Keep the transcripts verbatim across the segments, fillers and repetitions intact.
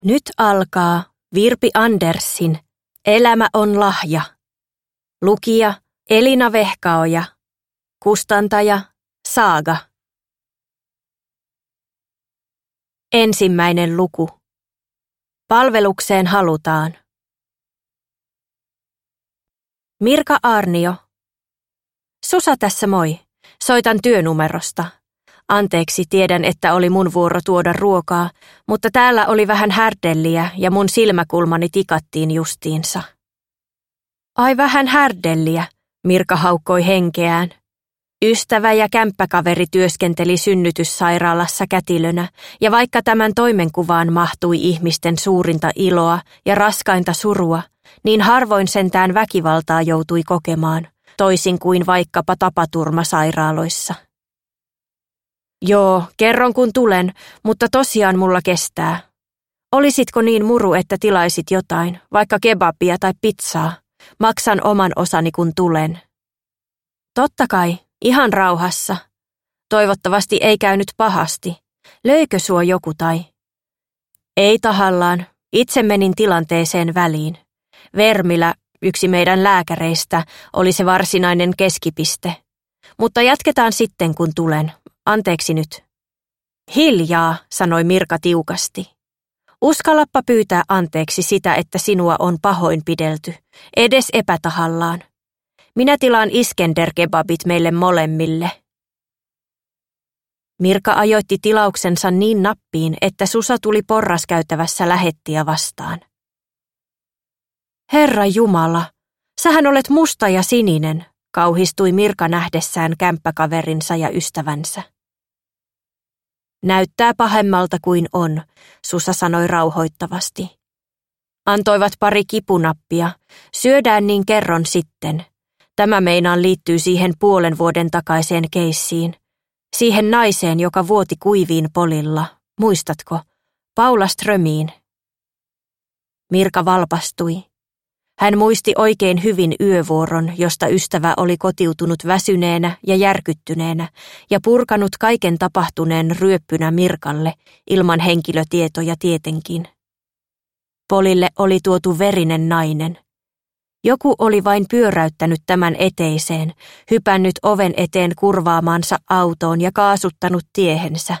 Nyt alkaa Virpi Andersin Elämä on lahja. Lukija Elina Vehkaoja. Kustantaja Saaga. Ensimmäinen luku. Palvelukseen halutaan. Mirka Aarnio. Susa tässä moi. Soitan työnumerosta. Anteeksi, tiedän, että oli mun vuoro tuoda ruokaa, mutta täällä oli vähän härdelliä ja mun silmäkulmani tikattiin justiinsa. Ai vähän härdelliä, Mirka haukkoi henkeään. Ystävä ja kämppäkaveri työskenteli synnytyssairaalassa kätilönä, ja vaikka tämän toimenkuvaan mahtui ihmisten suurinta iloa ja raskainta surua, niin harvoin sentään väkivaltaa joutui kokemaan, toisin kuin vaikkapa tapaturmasairaaloissa. Joo, kerron kun tulen, mutta tosiaan mulla kestää. Olisitko niin muru, että tilaisit jotain, vaikka kebabia tai pizzaa? Maksan oman osani kun tulen. Totta kai, ihan rauhassa. Toivottavasti ei käynyt pahasti. Löikö sua joku tai? Ei tahallaan, itse menin tilanteeseen väliin. Vermilä, yksi meidän lääkäreistä, oli se varsinainen keskipiste. Mutta jatketaan sitten kun tulen. Anteeksi nyt. Hiljaa, sanoi Mirka tiukasti. Uskallappa pyytää anteeksi sitä, että sinua on pahoinpidelty, edes epätahallaan. Minä tilaan Iskender-kebabit meille molemmille. Mirka ajoitti tilauksensa niin nappiin, että Susa tuli porraskäytävässä lähettiä vastaan. Herra Jumala, sähän olet musta ja sininen, kauhistui Mirka nähdessään kämppäkaverinsa ja ystävänsä. Näyttää pahemmalta kuin on, Susa sanoi rauhoittavasti. Antoivat pari kipunappia. Syödään niin kerron sitten. Tämä meinaan liittyy siihen puolen vuoden takaiseen keissiin. Siihen naiseen, joka vuoti kuiviin polilla. Muistatko? Paula Strömiin. Mirka valpastui. Hän muisti oikein hyvin yövuoron, josta ystävä oli kotiutunut väsyneenä ja järkyttyneenä ja purkanut kaiken tapahtuneen ryöppynä Mirkalle, ilman henkilötietoja tietenkin. Polille oli tuotu verinen nainen. Joku oli vain pyöräyttänyt tämän eteiseen, hypännyt oven eteen kurvaamaansa autoon ja kaasuttanut tiehensä.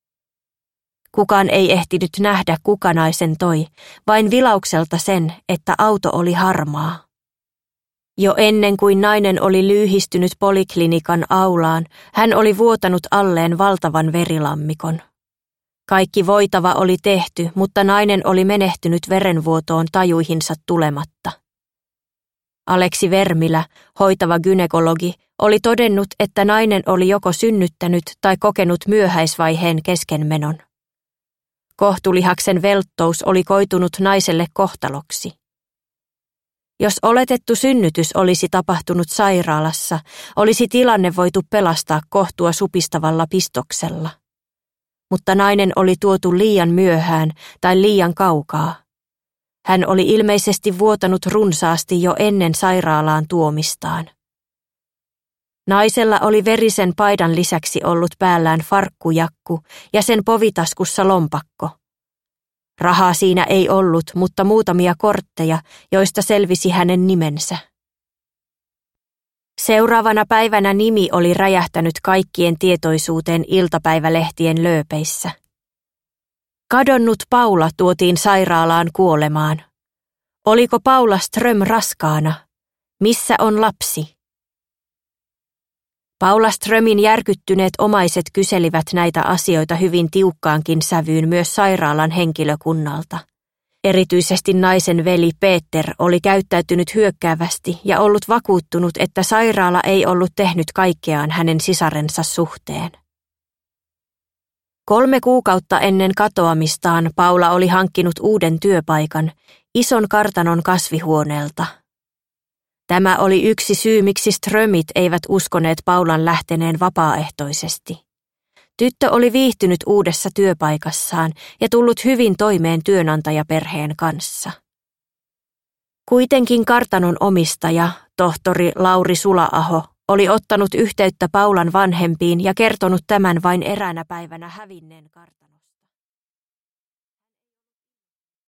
Kukaan ei ehtinyt nähdä, kuka naisen toi, vain vilaukselta sen, että auto oli harmaa. Jo ennen kuin nainen oli lyyhistynyt poliklinikan aulaan, hän oli vuotanut alleen valtavan verilammikon. Kaikki voitava oli tehty, mutta nainen oli menehtynyt verenvuotoon tajuihinsa tulematta. Aleksi Vermilä, hoitava gynekologi, oli todennut, että nainen oli joko synnyttänyt tai kokenut myöhäisvaiheen keskenmenon. Kohtulihaksen velttous oli koitunut naiselle kohtaloksi. Jos oletettu synnytys olisi tapahtunut sairaalassa, olisi tilanne voitu pelastaa kohtua supistavalla pistoksella. Mutta nainen oli tuotu liian myöhään tai liian kaukaa. Hän oli ilmeisesti vuotanut runsaasti jo ennen sairaalaan tuomistaan. Naisella oli verisen paidan lisäksi ollut päällään farkkujakku ja sen povitaskussa lompakko. Rahaa siinä ei ollut, mutta muutamia kortteja, joista selvisi hänen nimensä. Seuraavana päivänä nimi oli räjähtänyt kaikkien tietoisuuteen iltapäivälehtien lööpeissä. Kadonnut Paula tuotiin sairaalaan kuolemaan. Oliko Paula Ström raskaana? Missä on lapsi? Paula Strömin järkyttyneet omaiset kyselivät näitä asioita hyvin tiukkaankin sävyyn myös sairaalan henkilökunnalta. Erityisesti naisen veli Peter oli käyttäytynyt hyökkäävästi ja ollut vakuuttunut, että sairaala ei ollut tehnyt kaikkeaan hänen sisarensa suhteen. Kolme kuukautta ennen katoamistaan Paula oli hankkinut uuden työpaikan, ison kartanon kasvihuoneelta. Tämä oli yksi syy, miksi Strömit eivät uskoneet Paulan lähteneen vapaaehtoisesti. Tyttö oli viihtynyt uudessa työpaikassaan ja tullut hyvin toimeen työnantajaperheen kanssa. Kuitenkin kartanon omistaja, tohtori Lauri Sula-aho, oli ottanut yhteyttä Paulan vanhempiin ja kertonut tämän vain eräänä päivänä hävinneen kartanon.